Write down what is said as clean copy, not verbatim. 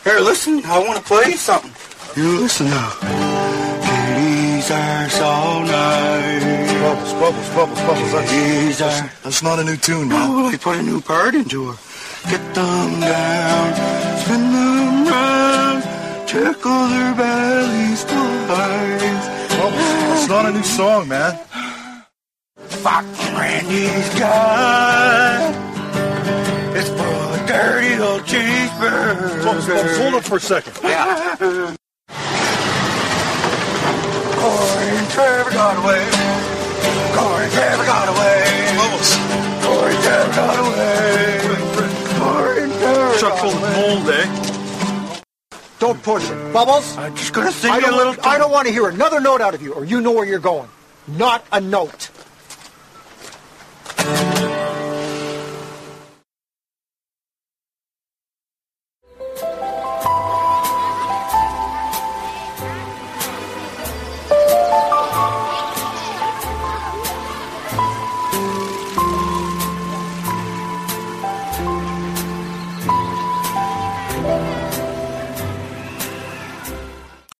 Here, listen, I want to play you something. You listen now. Kitties are so nice. Bubbles. That's not a new tune, man. Oh, they put a new part into her. Get them down, spin them round, tickle their bellies twice. It's not a new song, man. Fucking Randy's got. It's full of dirty old cheeseburgers. Bubbles, hold up for a second. Yeah. Corey and Trevor got away. Corey and Trevor got away. Bubbles. Corey and Trevor got away. Corey and Trevor. Chuck full of mold, eh? Don't push it. Bubbles? I'm just gonna sing you a little. I don't want to hear another note out of you, or you know where you're going. Not a note.